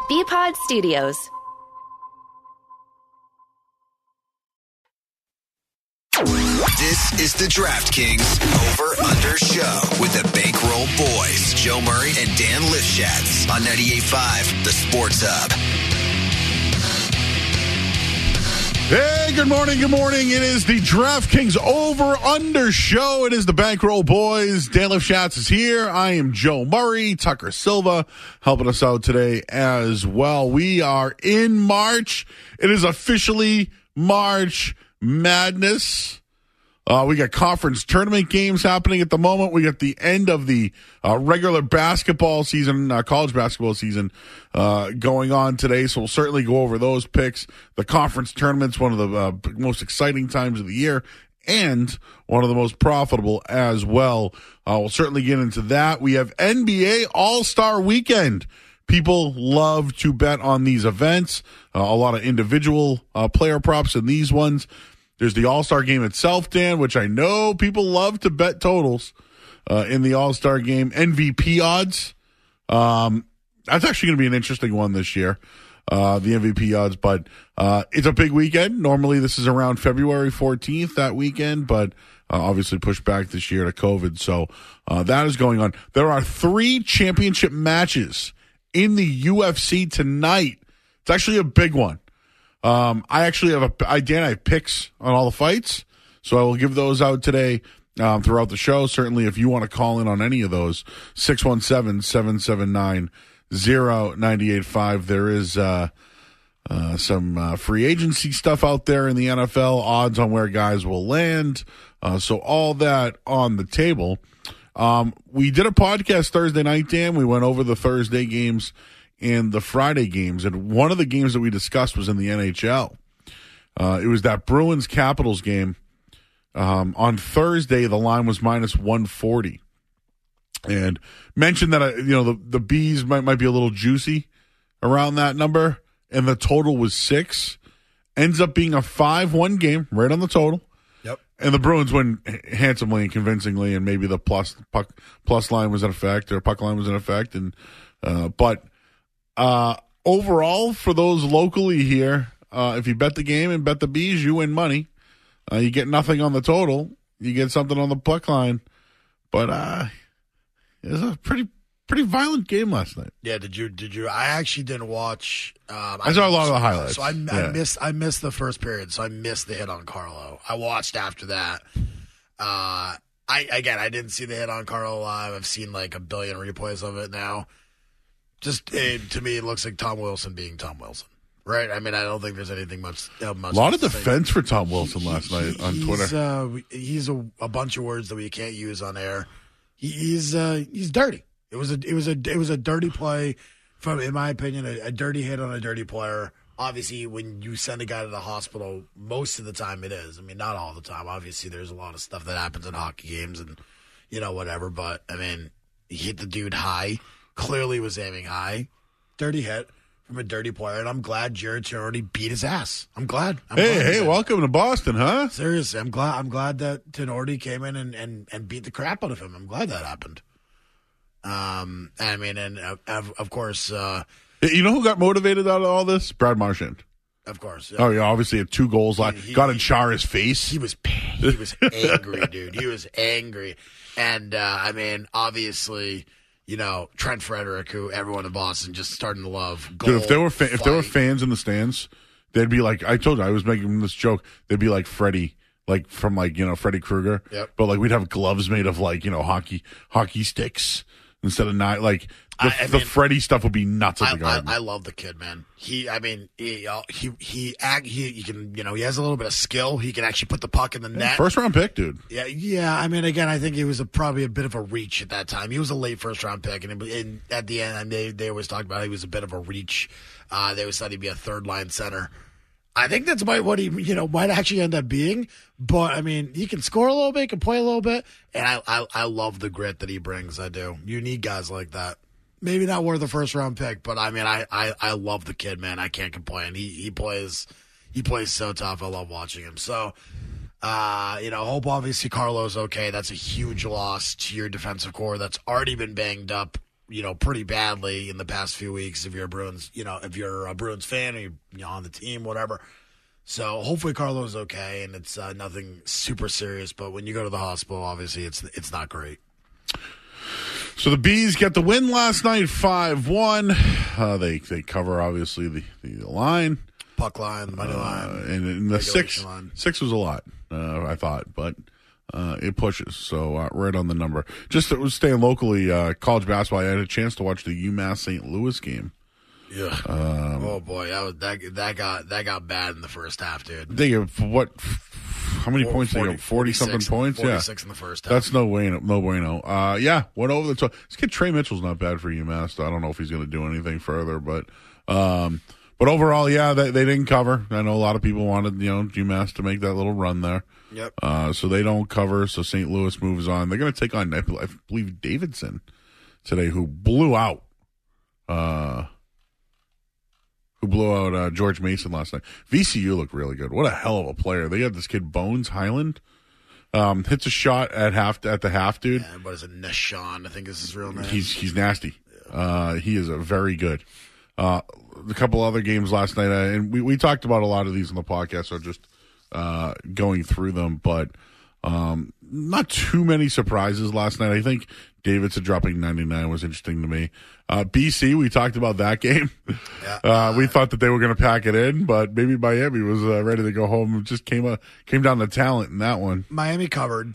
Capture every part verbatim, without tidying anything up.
B-Pod Studios. This is the DraftKings Over-Under Show with the Bankroll Boys, Joe Murray and Dan Lifshatz on ninety-eight point five, The Sports Hub. Hey, good morning, good morning. It is the DraftKings Over-Under Show. It is the Bankroll Boys. Dan Lifshatz is here. I am Joe Murray. Tucker Silva helping us out today as well. We are in March. It is officially March Madness. Uh, we got conference tournament games happening at the moment. We got the end of the uh, regular basketball season, uh, college basketball season uh, going on today. So we'll certainly go over those picks. The conference tournament's one of the uh, most exciting times of the year and one of the most profitable as well. Uh, we'll certainly get into that. We have N B A All-Star Weekend. People love to bet on these events. Uh, a lot of individual uh, player props in these ones. There's the All-Star Game itself, Dan, which I know people love to bet totals uh, in the All-Star Game. M V P odds. Um, that's actually going to be an interesting one this year, uh, the M V P odds. But uh, it's a big weekend. Normally this is around February fourteenth, that weekend, but uh, obviously pushed back this year to COVID. So uh, that is going on. There are three championship matches in the U F C tonight. It's actually a big one. Um, I actually have a, I, Dan, I have picks on all the fights, so I will give those out today um, throughout the show. Certainly, if you want to call in on any of those, six one seven, seven seven nine, zero nine eight five. There is uh, uh, some uh, free agency stuff out there in the N F L, odds on where guys will land. Uh, so all that on the table. Um, we did a podcast Thursday night, Dan. We went over the Thursday games and the Friday games, and one of the games that we discussed was in the N H L. Uh, it was that Bruins-Capitals game. Um, on Thursday, the line was minus one forty. And mentioned that, uh, you know, the, the Bees might, might be a little juicy around that number, and the total was six. Ends up being a five one game, right on the total. Yep. And the Bruins win handsomely and convincingly, and maybe the plus puck plus line was in effect, or puck line was in effect. And uh, But... Uh, overall, for those locally here, uh, if you bet the game and bet the Bees, you win money. Uh, you get nothing on the total. You get something on the puck line. But uh, it was a pretty pretty violent game last night. Yeah, did you? Did you? I actually didn't watch. Um, I saw a lot of the highlights. So I, yeah. I missed. I missed the first period. So I missed the hit on Carlo. I watched after that. Uh, I again, I didn't see the hit on Carlo live. I've seen like a billion replays of it now. Just it, to me, it looks like Tom Wilson being Tom Wilson, right? I mean, I don't think there's anything much. Uh, much a lot of say. defense for Tom Wilson he, last night on he's, Twitter. Uh, he's a, a bunch of words that we can't use on air. He, he's uh, he's dirty. It was a it was a it was a dirty play, from in my opinion, a, a dirty hit on a dirty player. Obviously, when you send a guy to the hospital, most of the time it is. I mean, not all the time. Obviously, there's a lot of stuff that happens in hockey games and you know whatever. But I mean, he hit the dude high. Clearly was aiming high. Dirty hit from a dirty player, and I'm glad Jared Tinordi beat his ass. I'm glad. I'm hey, glad hey, welcome to Boston, huh? Seriously, I'm glad I'm glad that Tinordi came in and, and, and beat the crap out of him. I'm glad that happened. Um, I mean, and uh, of, of course... Uh, you know who got motivated out of all this? Brad Marchand. Of course. Yeah. Oh, yeah, obviously had two goals. He, he, got in Chara's face. He was he was angry, dude. He was angry. And, uh, I mean, obviously... You know, Trent Frederick, who everyone in Boston just starting to love. Goal, Dude, if there were fa- if there were fight. fans in the stands, they'd be like, I told you, I was making this joke. They'd be like Freddie, like from like you know Freddy Krueger. Yep. But like we'd have gloves made of like you know hockey hockey sticks instead of not like the, I, I the mean, Freddie stuff would be nuts at I, the Garden. I, I love the kid, man. He, I mean, he, uh, he, he, act, he, he can, you know, he has a little bit of skill. He can actually put the puck in the yeah, net. First round pick, dude. Yeah, yeah. I mean, again, I think he was a, probably a bit of a reach at that time. He was a late first round pick, and, and at the end, I mean, they they always talked about he was a bit of a reach. Uh, they always thought he'd be a third line center. I think that's might what he, you know, might actually end up being. But I mean, he can score a little bit, can play a little bit, and I, I, I love the grit that he brings. I do. You need guys like that. Maybe not worth a first round pick, but I mean, I, I, I love the kid, man. I can't complain. He he plays he plays so tough. I love watching him. So, uh, you know, hope obviously Carlo's okay. That's a huge loss to your defensive core that's already been banged up you know, pretty badly in the past few weeks. If you're a Bruins, you know, if you're a Bruins fan or you're, you know, on the team, whatever. So hopefully Carlo's okay and it's uh, nothing super serious. But when you go to the hospital, obviously it's it's not great. So the Bees get the win last night, five one. Uh, they they cover obviously the, the line, puck line, money line, uh, and in the six line. six was a lot. Uh, I thought, but. Uh, it pushes, so uh, right on the number. Just it was staying locally, uh, college basketball. I had a chance to watch the UMass Saint Louis game. Yeah. Um, oh boy, that was that that got that got bad in the first half, dude. They have what? How many Four, points? forty, they got forty something points. forty-six Yeah, in the first half. That's no way, no bueno. Uh, yeah, went over the top. This kid Trey Mitchell's not bad for UMass. I don't know if he's going to do anything further, but um, but overall, yeah, they they didn't cover. I know a lot of people wanted you know UMass to make that little run there. Yep. Uh, so they don't cover. So Saint Louis moves on. They're going to take on, I believe, Davidson today, who blew out, uh, who blew out uh, George Mason last night. V C U looked really good. What a hell of a player! They had this kid Bones Highland, um, hits a shot at half at the half, dude. Yeah, what is it, Nashon? I think is his real name. He's he's nasty. Uh, he is a very good. Uh, a couple other games last night, uh, and we we talked about a lot of these on the podcast. So just. Uh, going through them, but um, not too many surprises last night. I think Davidson dropping ninety-nine was interesting to me. Uh, B C, we talked about that game. Yeah. Uh, we thought that they were going to pack it in, but maybe Miami was uh, ready to go home. It just came uh, came down to talent in that one. Miami covered.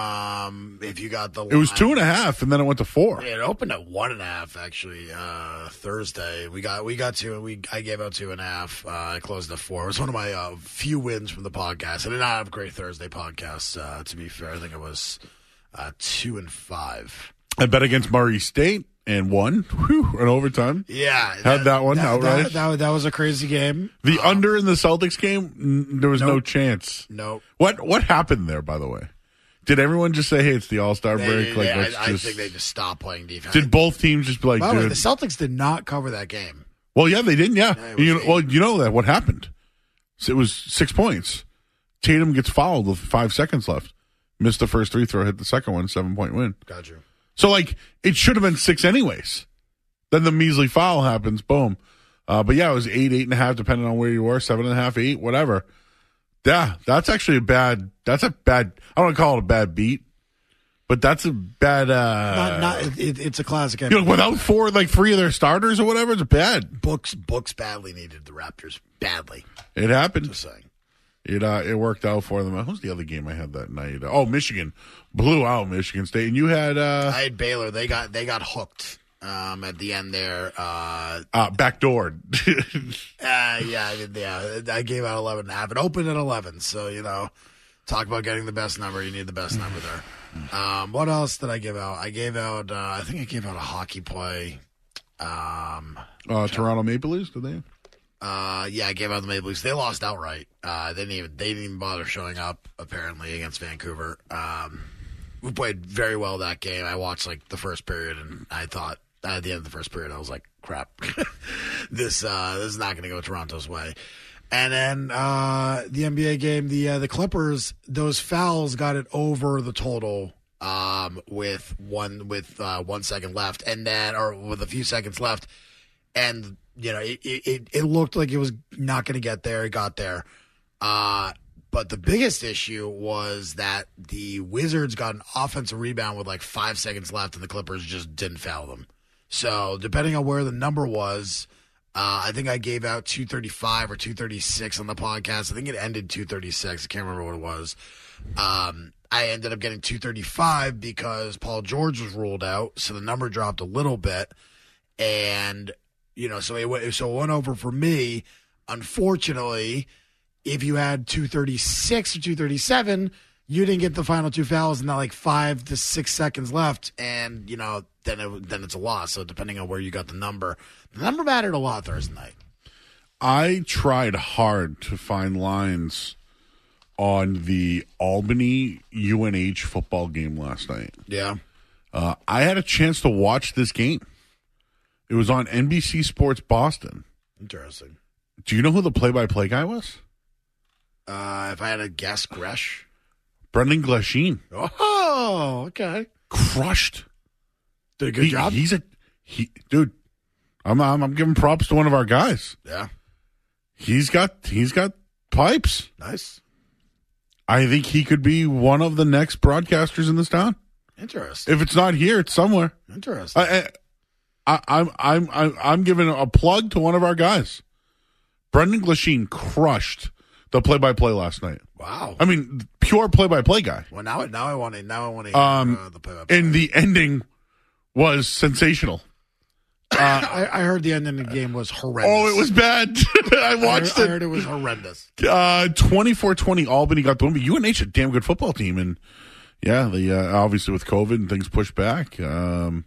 Um, if you got the, it was two and a half, and then it went to four. It opened at one and a half actually. Uh, Thursday we got we got two. We I gave out two and a half. Uh, I closed at four. It was one of my uh, few wins from the podcast. I did not have a great Thursday podcast. Uh, to be fair, I think it was uh, two and five. I bet against Murray State and won. Whew, in overtime. Yeah, had that, that one that, outright. That, that, that was a crazy game. The um, under in the Celtics game, n- there was nope. no chance. Nope. What what happened there? By the way. Did everyone just say, "Hey, it's the All Star they, break"? Like, they, let's I, just... I think they just stopped playing defense. Did both teams just be like, By the way, "Dude"? the Celtics did not cover that game. Well, yeah, they didn't. Yeah, Yeah, you know, eight. well, you know that what happened. So it was six points. Tatum gets fouled with five seconds left. Missed the first free throw, hit the second one, seven point win. Got you. So like it should have been six anyways. Then the measly foul happens. Boom. Uh, but yeah, it was eight, eight and a half, depending on where you were. Seven and a half, eight, whatever. Yeah, that's actually a bad. That's a bad. I don't want to call it a bad beat. But that's a bad. Uh, Not, not, it, it's a classic. You know, without four, like three of their starters or whatever, it's bad. Books, books badly needed the Raptors badly. It happened. Just saying. It uh, it worked out for them. Who's the other game I had that night? Oh, Michigan blew out Michigan State, and you had. Uh, I had Baylor. They got they got hooked um, at the end there. Uh, uh backdoored. uh, yeah, I mean, yeah. I gave out eleven and a half. It opened at eleven, so you know, talk about getting the best number. You need the best number there. Um, what else did I give out? I gave out. Uh, I think I gave out a hockey play. Um, uh, Toronto Maple Leafs, did they? Uh, yeah, I gave out the Maple Leafs. They lost outright. Uh, they didn't even they didn't even bother showing up apparently against Vancouver. Um, we played very well that game. I watched like the first period, and I thought at the end of the first period, I was like, "Crap, this uh, this is not going to go Toronto's way." And then uh, the N B A game, the uh, the Clippers, those fouls got it over the total um, with one with uh, one second left, and then or with a few seconds left, and you know it it, it looked like it was not going to get there. It got there, uh, but the biggest issue was that the Wizards got an offensive rebound with like five seconds left, and the Clippers just didn't foul them. So depending on where the number was. Uh, I think I gave out two thirty-five or two thirty-six on the podcast. I think it ended two thirty-six. I can't remember what it was. Um, I ended up getting two thirty-five because Paul George was ruled out, so the number dropped a little bit. And, you know, so it went, so it went over for me. Unfortunately, if you had two thirty-six or two thirty-seven, you didn't get the final two fouls and not like five to six seconds left. And, you know, then it, then it's a loss. So depending on where you got the number, the number mattered a lot Thursday night. I tried hard to find lines on the Albany U N H football game last night. Yeah. Uh, I had a chance to watch this game. It was on N B C Sports Boston. Interesting. Do you know who the play-by-play guy was? Uh, if I had to guess, Gresh. Brendan Glasheen. Oh, okay. Crushed. Did a good he, job. He's a he, dude, I'm, I'm I'm giving props to one of our guys. Yeah, he's got he's got pipes. Nice. I think he could be one of the next broadcasters in this town. Interesting. If it's not here, it's somewhere. Interesting. I, I, I'm I'm I'm I'm giving a plug to one of our guys. Brendan Glasheen crushed the play-by-play last night. Wow. I mean, pure play-by-play guy. Well, now now I want to now I want to hear Um, uh, the play-by-play. and the ending was sensational. I, I heard the end of the game was horrendous. Oh, it was bad. I watched I heard, it. I heard it was horrendous. Uh, twenty-four twenty Albany got the win, but U N H a damn good football team, and yeah, the uh, obviously with COVID and things pushed back. Um,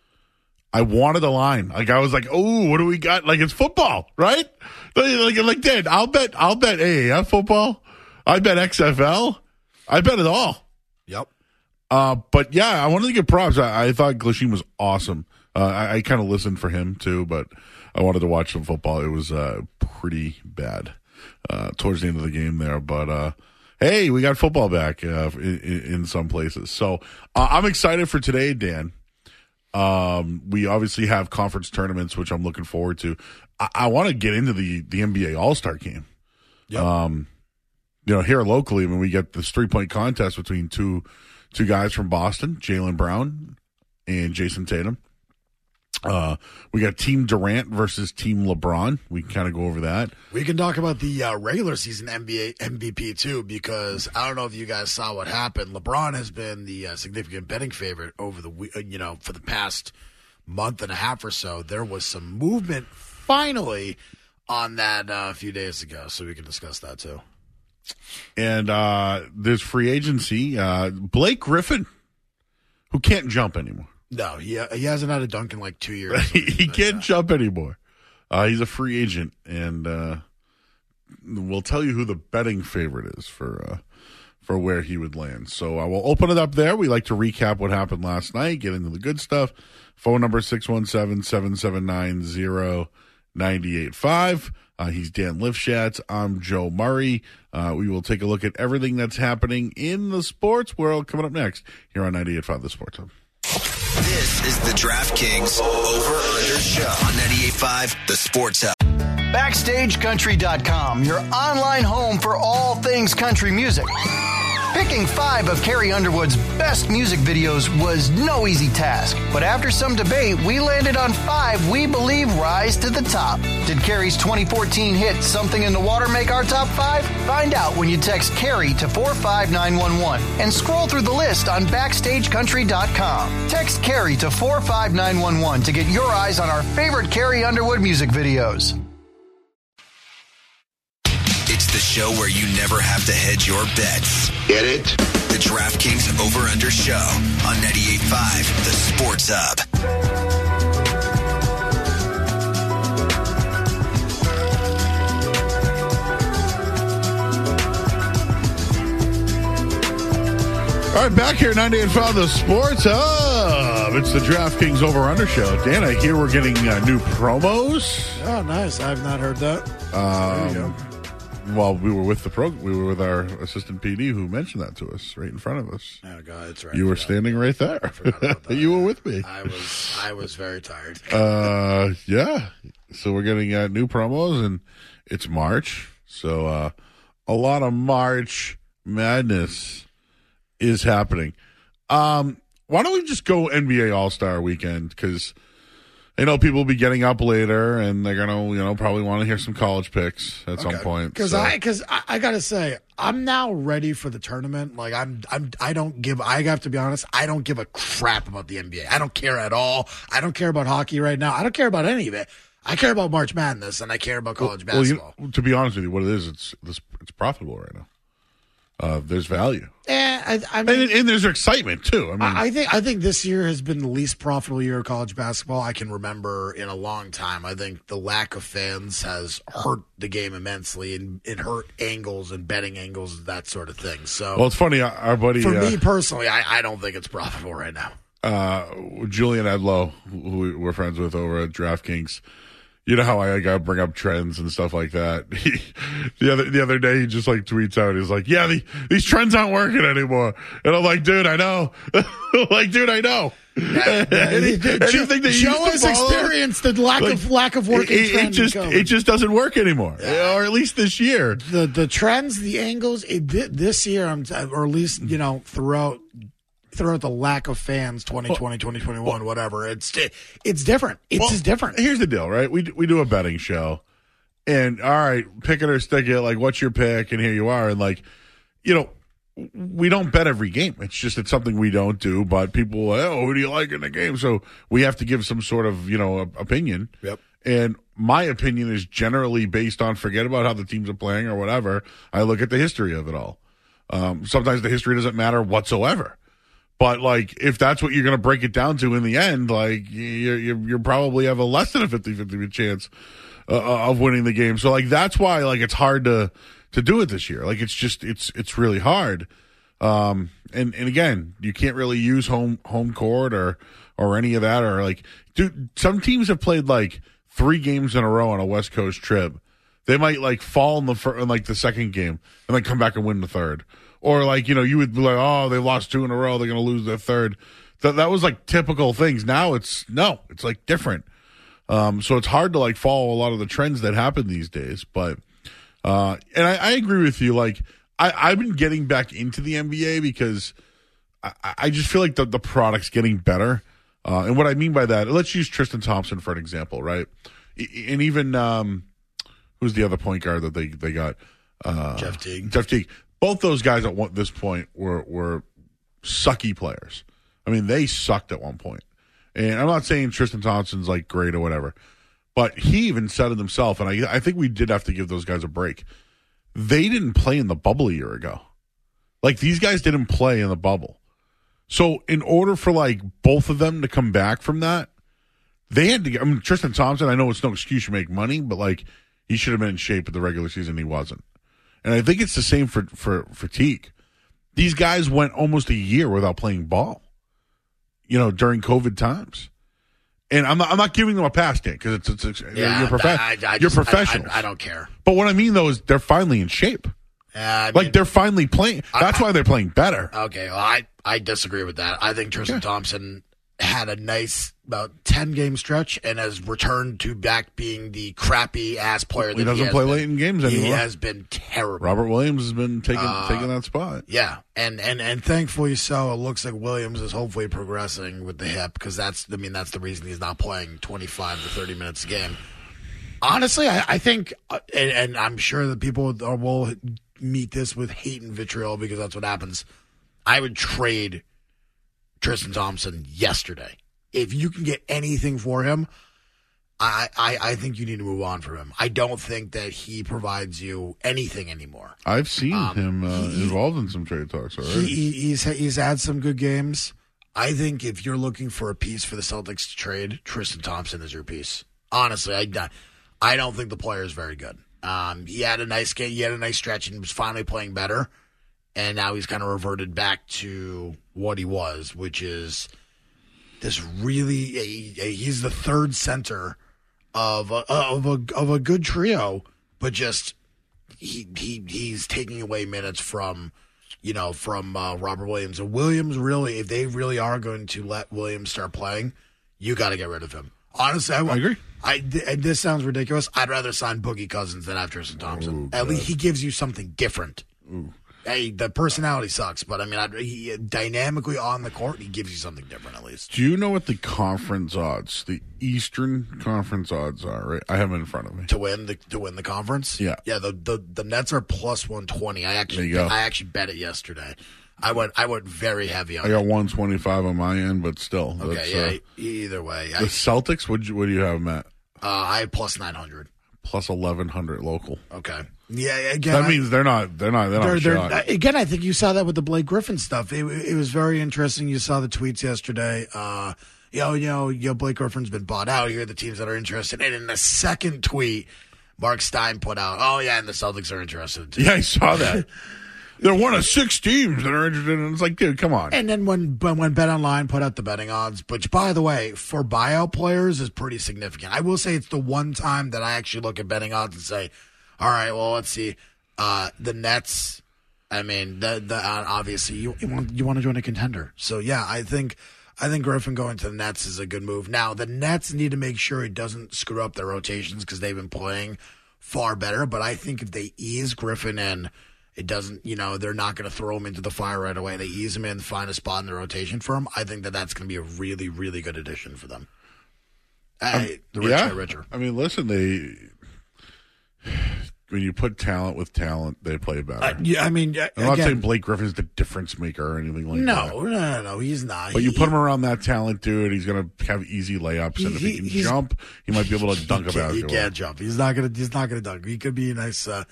I wanted the line. Like I was like, oh, what do we got? Like it's football, right? Like like, like Dad, I'll bet I'll bet A A F football. I bet X F L. I bet it all. Yep. Uh, but yeah, I wanted to give props. I, I thought Glasheen was awesome. Uh, I, I kind of listened for him too, but I wanted to watch some football. It was uh, pretty bad uh, towards the end of the game there. But uh, hey, we got football back uh, in, in some places. So uh, I'm excited for today, Dan. Um, we obviously have conference tournaments, which I'm looking forward to. I, I want to get into the, the N B A All-Star game. Yep. Um, you know, here locally, when we get this three-point contest between two two guys from Boston, Jaylen Brown and Jason Tatum. Uh, we got Team Durant versus Team LeBron. We can kind of go over that. We can talk about the uh, regular season N B A M V P too, because I don't know if you guys saw what happened. LeBron has been the uh, significant betting favorite over the uh, you know for the past month and a half or so. There was some movement finally on that uh, a few days ago, so we can discuss that too. And uh, there's free agency. Uh, Blake Griffin, who can't jump anymore. No, he uh, he hasn't had a dunk in like two years. he he can't jump anymore. Uh, he's a free agent, and uh, we'll tell you who the betting favorite is for uh, for where he would land. So I will open it up there. We like to recap what happened last night, get into the good stuff. Phone number six one seven, seven seven nine, zero nine eight five. Uh, he's Dan Lifshatz. I'm Joe Murray. Uh, we will take a look at everything that's happening in the sports world coming up next here on ninety-eight point five The Sports Hub. This is the DraftKings Over-Under Show on ninety-eight point five The Sports Hub. Backstage Country dot com, your online home for all things country music. Picking five of Carrie Underwood's best music videos was no easy task, but after some debate, we landed on five we believe rise to the top. Did Carrie's twenty fourteen hit Something in the Water make our top five? Find out when you text Carrie to four five nine one one and scroll through the list on Backstage Country dot com. Text Carrie to four five nine one one to get your eyes on our favorite Carrie Underwood music videos. It's the show where you never have to hedge your bets. Get it? The DraftKings Over-Under Show on ninety-eight point five The Sports Hub. All right, back here, ninety-eight point five The Sports Hub. It's the DraftKings Over-Under Show. Dan, I hear we're getting uh, new promos. Oh, nice! I have not heard that. Um, there you go. Well, we were with the pro, we were with our assistant P D who mentioned that to us right in front of us. Oh God, that's right. You were Yeah. standing right there. About that. You were with me. I was I was very tired. Uh, yeah. So we're getting uh, new promos, and it's March, so uh, a lot of March madness is happening. Um, why don't we just go N B A All-Star Weekend? Because I know people will be getting up later, and they're gonna, you know, probably want to hear some college picks at some point. Because so. I, because I, I gotta say, I'm now ready for the tournament. Like I'm, I'm, I don't give. I have to be honest. I don't give a crap about the N B A. I don't care at all. I don't care about hockey right now. I don't care about any of it. I care about March Madness, and I care about college well, basketball. You know, to be honest with you, what it is, it's it's, it's profitable right now. Uh, there's value, Eh, I, I mean, and, and there's excitement too. I mean, I I think I think this year has been the least profitable year of college basketball I can remember in a long time. I think the lack of fans has hurt the game immensely, and it hurt angles and betting angles, that sort of thing. So, well, it's funny. Our, our buddy, for uh, me personally, I, I don't think it's profitable right now. uh, Julian Edlow, who we're friends with over at DraftKings. You know how I got to bring up trends and stuff like that. He, the other the other day, he just like tweets out, he's like, "Yeah, the, these trends aren't working anymore." And I'm like, "Dude, I know." Like, dude, I know. Yeah, yeah, Anything that you Joe has experienced the lack like, of lack of working it, trend it just in COVID. it just doesn't work anymore, Yeah. or at least this year. The the trends, the angles, it, this year, I'm, or at least you know throughout throughout the lack of fans, twenty twenty, twenty twenty-one, well, whatever. It's it's different. It's well, just different. Here's the deal, right? We we do a betting show, and all right, pick it or stick it. Like, what's your pick? And here you are, and like, you know. We don't bet every game. It's just it's something we don't do. But people, oh, who do you like in the game? So we have to give some sort of you know opinion. Yep. And my opinion is generally based on forget about how the teams are playing or whatever. I look at the history of it all. Um, sometimes the history doesn't matter whatsoever. But like if that's what you're going to break it down to in the end, like you you you probably have a less than a fifty-fifty chance uh, of winning the game. So like that's why like it's hard to. to do it this year. Like it's just it's it's really hard. Um and, and again, you can't really use home home court or or any of that or like dude some teams have played like three games in a row on a West Coast trip. They might like fall in the fir- in like the second game and then come back and win the third. Or like, you know, you would be like, "Oh, they lost two in a row, they're going to lose their third." That that was like typical things. Now it's no, it's like different. Um so it's hard to like follow a lot of the trends that happen these days, but Uh, and I, I agree with you. Like, I, I've been getting back into the N B A because I, I just feel like the, the product's getting better. Uh, and what I mean by that, let's use Tristan Thompson for an example, right? And even, um, who's the other point guard that they, they got? Uh, Jeff Teague. Jeff Teague. Both those guys at one, this point were, were sucky players. I mean, they sucked at one point. And I'm not saying Tristan Thompson's like great or whatever. But he even said it himself, and I, I think we did have to give those guys a break. They didn't play in the bubble a year ago. Like, these guys didn't play in the bubble. So, in order for, like, both of them to come back from that, they had to get, I mean, Tristan Thompson, I know it's no excuse to make money, but, like, he should have been in shape at the regular season. He wasn't. And I think it's the same for, for, for Teague. These guys went almost a year without playing ball, you know, during COVID times. And I'm not, I'm not giving them a pass, Dan, because it's, it's, it's Yeah, you're, prof- I, I you're just, professionals. I, I, I don't care. But what I mean, though, is they're finally in shape. Yeah, I Like, mean, they're finally playing. That's I, why they're playing better. Okay, well, I, I disagree with that. I think Tristan Okay. Thompson had a nice about ten game stretch and has returned to back being the crappy ass player that He doesn't he has play been. late in games He anymore. has been terrible. Robert Williams has been taking Uh, taking that spot. Yeah, and, and and thankfully so. It looks like Williams is hopefully progressing with the hip because that's I mean that's the reason he's not playing twenty-five to thirty minutes a game. Honestly, I, I think, uh, and, and I'm sure that people are, will meet this with hate and vitriol because that's what happens. I would trade Tristan Thompson yesterday. If you can get anything for him, I, I, I think you need to move on from him. I don't think that he provides you anything anymore. I've seen Um, him uh, he- involved in some trade talks already. He, he, he's he's had some good games. I think if you're looking for a piece for the Celtics to trade, Tristan Thompson is your piece. Honestly, I, I don't think the player is very good. Um, he had a nice game, he had a nice stretch, and was finally playing better. And now he's kind of reverted back to what he was, which is this really. A, a, he's the third center of a, of a of a good trio, but just he he he's taking away minutes from. You know, from uh, Robert Williams. And Williams, really, if they really are going to let Williams start playing, you got to get rid of him. Honestly, I, I agree. I, th- and this sounds ridiculous. I'd rather sign Boogie Cousins than have Tristan Thompson. Oh, At least he gives you something different. Ooh. Hey, the personality sucks, but I mean, I'd, he, dynamically on the court, he gives you something different at least. Do you know what the conference odds, the Eastern Conference odds are? Right, I have them in front of me. To win the to win the conference, Yeah. yeah. The the, the Nets are plus one twenty. I actually There you go. I actually bet it yesterday. I went I went very heavy on I it. got one twenty five on my end, but still. Okay, that's, yeah. uh, e- either way, the I, Celtics. What what do you have them at? uh, I have plus nine hundred. Plus eleven hundred local. Okay. Yeah. Again, That I- means they're not. They're not. They're not They're, a they're, shot. again, I think you saw that with the Blake Griffin stuff. It, it was very interesting. You saw the tweets yesterday. Uh, you know, you know, you know, Blake Griffin's been bought out. Here are the teams that are interested. And in the second tweet, Mark Stein put out, "Oh yeah, and the Celtics are interested too." Yeah, I saw that. They're one of six teams that are interested in. It's like, dude, come on. And then when when when BetOnline put out the betting odds, which by the way, for buyout players is pretty significant. I will say it's the one time that I actually look at betting odds and say, all right, well, let's see. Uh, the Nets, I mean, the the uh, obviously you, you want you want to join a contender. So yeah, I think I think Griffin going to the Nets is a good move. Now, the Nets need to make sure it doesn't screw up their rotations because they've been playing far better. But I think if they ease Griffin in, it doesn't, you know, they're not going to throw him into the fire right away. They ease him in, find a spot in the rotation for him. I think that that's going to be a really, really good addition for them. Um, I, the richer, yeah. richer. I mean, listen, they when you put talent with talent, they play better. Uh, yeah, I mean, I'm again, not saying Blake Griffin's the difference maker or anything like no, that. No, no, no, he's not. But he, you put him around that talent, dude, he's going to have easy layups, he, and if he, he can jump, he might be able to dunk he about He it. can't jump. He's not going to. He's not going to dunk. He could be a nice. Uh,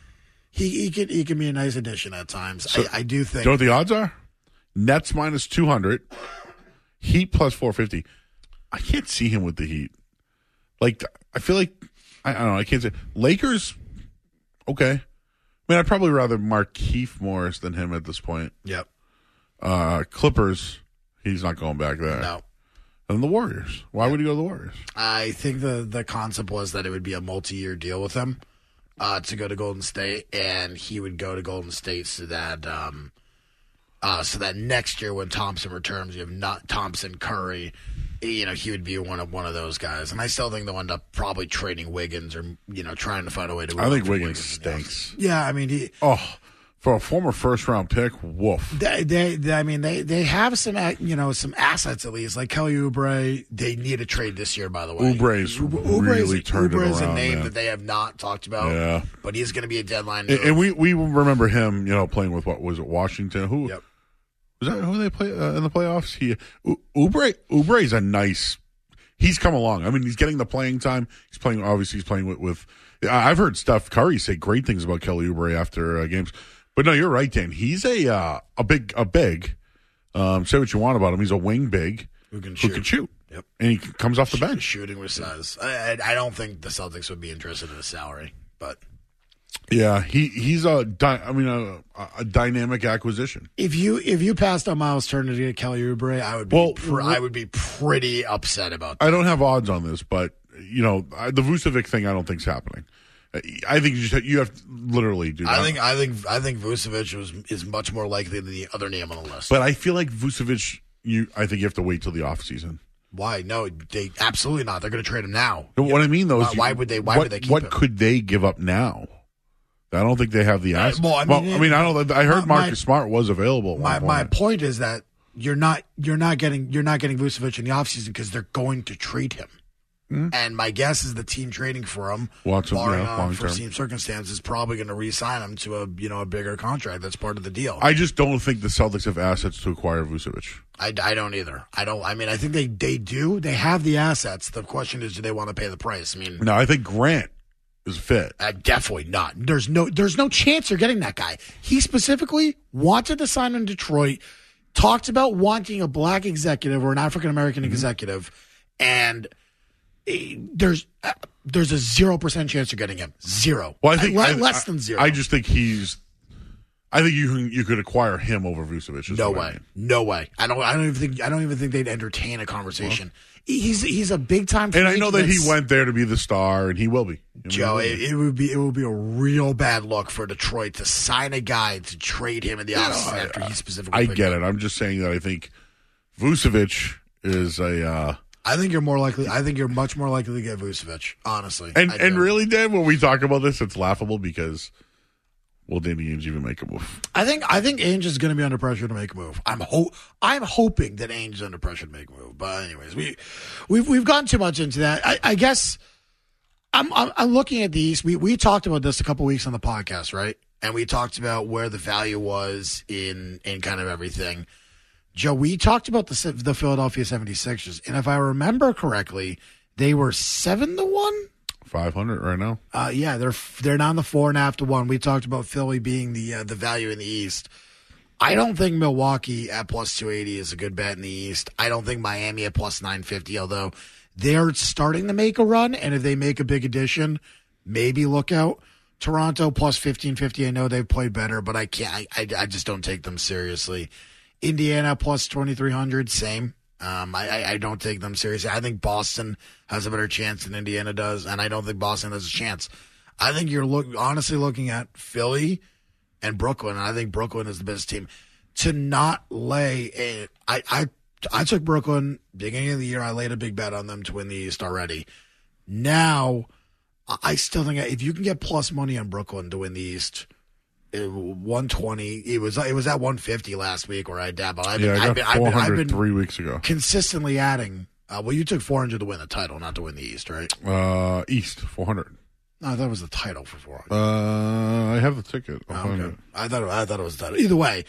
he he could he can be a nice addition at times. So, I, I do think. Do you know what the odds are? Nets minus two hundred, Heat plus four fifty. I can't see him with the Heat. Like, I feel like, I, I don't know, I can't say. Lakers, okay. I mean, I'd probably rather Markieff Morris than him at this point. Yep. Uh, Clippers, he's not going back there. No. And the Warriors. Why would he go to the Warriors? I think the, the concept was that it would be a multi-year deal with him uh, to go to Golden State, and he would go to Golden State so that um, uh, so that next year when Thompson returns, you have not Thompson, Curry. You know, he would be one of one of those guys, and I still think they'll end up probably trading Wiggins or you know trying to find a way to. I think Wiggins, Wiggins stinks. Yeah, I mean, he. Oh, for a former first round pick, woof. They, they, they, I mean, they, they have some, you know, some assets at least. Like Kelly Oubre, they need a trade this year. By the way, Oubre's really turned it Oubre is around, a name man. that they have not talked about. Yeah, but he's going to be a deadline. And, and we we remember him, you know, playing with what was it, Washington? Who yep. was that? Who they play uh, in the playoffs? He Oubre Oubre's a nice. He's come along. I mean, he's getting the playing time. He's playing. Obviously, he's playing with. with I've heard Steph Curry say great things about Kelly Oubre after uh, games. But no, you're right, Dan. He's a uh, a big a big. Um, say what you want about him. He's a wing big who can who shoot. can shoot. Yep, and he comes off the bench. Shooting with size. I, I don't think the Celtics would be interested in his salary, but yeah, he he's a. Di- I mean, a, a dynamic acquisition. If you if you passed on Miles Turner to get Kelly Oubre, I would be well, pr- I would be pretty upset about that. I don't have odds on this, but you know, I, the Vucevic thing, I don't think's happening. I think you just you have to literally do that. I think I think I think Vucevic was is much more likely than the other name on the list. But I feel like Vucevic, you I think you have to wait till the offseason. Why? No, they absolutely not. They're going to trade him now. No, what I mean though is, why, you, why would they? Why what, would they keep what him? could they give up now? I don't think they have the assets. well, I mean, well, I mean, I don't. I heard my- Marcus Smart was available. At one My point. my point is that you're not you're not getting you're not getting Vucevic in the offseason because they're going to trade him. Mm-hmm. And my guess is the team trading for him, Watson, barring yeah, long term. unforeseen circumstances, is probably going to re-sign him to a you know a bigger contract. That's part of the deal. I just don't think the Celtics have assets to acquire Vucevic. I, I don't either. I don't. I mean, I think they, they do. They have the assets. The question is, do they want to pay the price? I mean, No, I think Grant is fit. Uh, definitely not. There's no there's no chance you're getting that guy. He specifically wanted to sign in Detroit, talked about wanting a black executive or an African American mm-hmm. executive, and uh, there's uh, there's a zero percent chance you're getting him. Zero. Well, I think Le- I, less I, than zero. I just think he's. I think you can, you could acquire him over Vucevic. is No what I way. mean. No way. I don't. I don't even think. I don't even think they'd entertain a conversation. Well, he's he's a big time. And I know that he went there to be the star, and he will be. I mean, Joe, he will it, be. it would be it would be a real bad look for Detroit to sign a guy to trade him in the offseason after he specifically. I played get him. it. I'm just saying that I think Vucevic is a. Uh, I think you're more likely. I think you're much more likely to get Vucevic, honestly. and I and do. really, Dan, when we talk about this, it's laughable because. Will Danny Ainge even make a move? I think I think Ainge is going to be under pressure to make a move. I'm ho- I'm hoping that Ainge is under pressure to make a move. But anyways, we we've we've gone too much into that. I, I guess I'm, I'm I'm looking at these. We we talked about this a couple weeks on the podcast, right? And we talked about where the value was in in kind of everything. Joe, we talked about the the Philadelphia seventy-sixers, and if I remember correctly, they were seven to one. Five hundred right now. Uh, yeah, they're they're down the four and a half to one. We talked about Philly being the uh, the value in the East. I don't think Milwaukee at plus two eighty is a good bet in the East. I don't think Miami at plus nine fifty, although they're starting to make a run. And if they make a big addition, maybe look out. Toronto plus fifteen fifty. I know they've played better, but I can't. I, I, I just don't take them seriously. Indiana plus twenty-three hundred, same. Um, I, I, I don't take them seriously. I think Boston has a better chance than Indiana does, and I don't think Boston has a chance. I think you're look, honestly looking at Philly and Brooklyn, and I think Brooklyn is the best team. To not lay a, I, I I took Brooklyn beginning of the year. I laid a big bet on them to win the East already. Now, I still think if you can get plus money on Brooklyn to win the East, it, one twenty. It was it was at one fifty last week where I dabbled. I've been, yeah, I I've got been, I've been, I've been three weeks ago. Consistently adding. Uh, well, you took four hundred to win the title, not to win the East, right? Uh, East four hundred. No, I thought it was the title for four hundred. Uh, I have the ticket. Oh, okay. I thought it, I thought it was the title. Either way.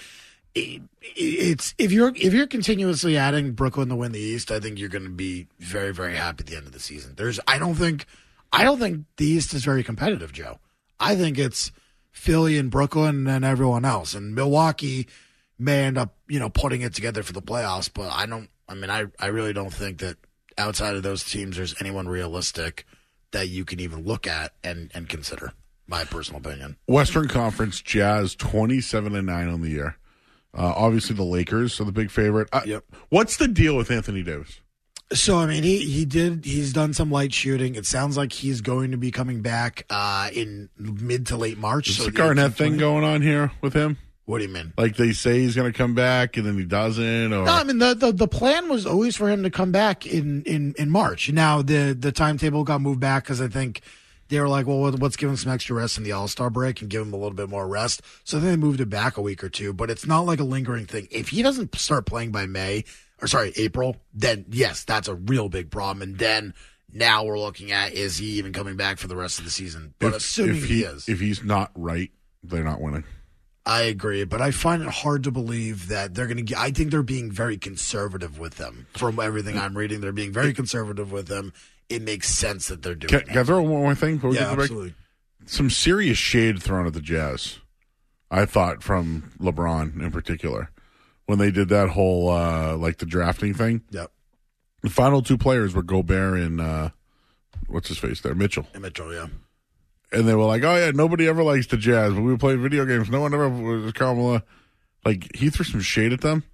It's if you're if you're continuously adding Brooklyn to win the East, I think you're going to be very very happy at the end of the season. There's I don't think I don't think the East is very competitive, Joe. I think it's Philly and Brooklyn and everyone else, and Milwaukee may end up you know putting it together for the playoffs. But I don't. I mean, I I really don't think that outside of those teams, there's anyone realistic that you can even look at and and consider. My personal opinion. Western Conference Jazz twenty-seven and nine on the year. Uh, obviously, the Lakers are the big favorite. Uh, yep. What's the deal with Anthony Davis? So, I mean, he, he did, he's done some light shooting. It sounds like he's going to be coming back uh, in mid to late March. Is so the Garnett thing going on here with him? What do you mean? Like they say he's going to come back and then he doesn't? Or? No, I mean, the, the, the plan was always for him to come back in, in, in March. Now, the, the timetable got moved back because I think they were like, well, let's give him some extra rest in the All-Star break and give him a little bit more rest. So then they moved it back a week or two, but it's not like a lingering thing. If he doesn't start playing by May, or sorry, April, then yes, that's a real big problem. And then now we're looking at, is he even coming back for the rest of the season? But if, assuming if he, he is. If he's not right, they're not winning. I agree, but I find it hard to believe that they're going to get, I think they're being very conservative with them. From everything I'm reading, they're being very conservative with them. It makes sense that they're doing can, that. Can I throw one more thing? Before we yeah, get to the absolutely. break? Some serious shade thrown at the Jazz, I thought, from LeBron in particular. When they did that whole, uh, like, the drafting thing. Yep. The final two players were Gobert and, uh, what's his face there? Mitchell. And Mitchell, yeah. And they were like, oh, yeah, nobody ever likes the Jazz. But we were playing video games. No one ever was Carmelo. Like, he threw some shade at them.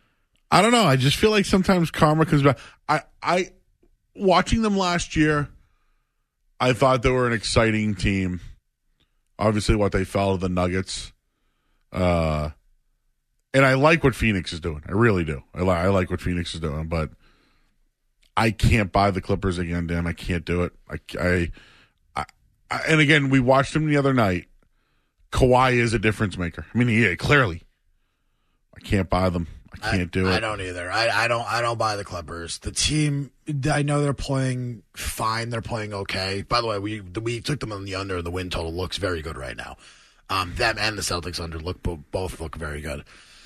I don't know. I just feel like sometimes karma comes back. I, I, watching them last year, I thought they were an exciting team. Obviously, what they fell to the Nuggets. Uh, and I like what Phoenix is doing. I really do. I, li- I like what Phoenix is doing. But I can't buy the Clippers again, Dan. I can't do it. I, I, I, I and again, we watched them the other night. Kawhi is a difference maker. I mean, yeah, clearly. I can't buy them. I can't do I, it. I don't either. I, I don't. I don't buy the Clippers. The team. I know they're playing fine. They're playing okay. By the way, we we took them on the under. The win total looks very good right now. Um, them and the Celtics under look both look very good.